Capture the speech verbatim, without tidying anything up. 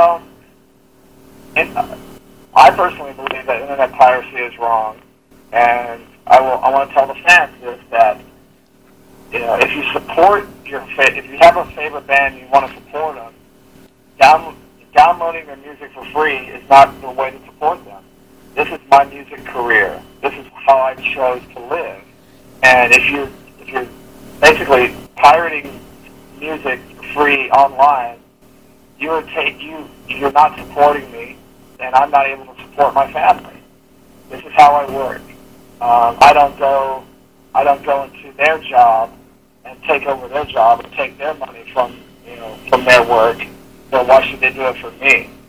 Well, it, I personally believe that internet piracy is wrong, and I will. I want to tell the fans this, that you know, if you support your fa- if you have a favorite band and you want to support them, down, downloading their music for free is not the way to support them. This is my music career. This is how I chose to live. And if you if you're basically pirating music for free online, you're take you you're not supporting me, and I'm not able to support my family. This is how I work. Um, I don't go I don't go into their job and take over their job and take their money from you know from their work. So why should they do it for me?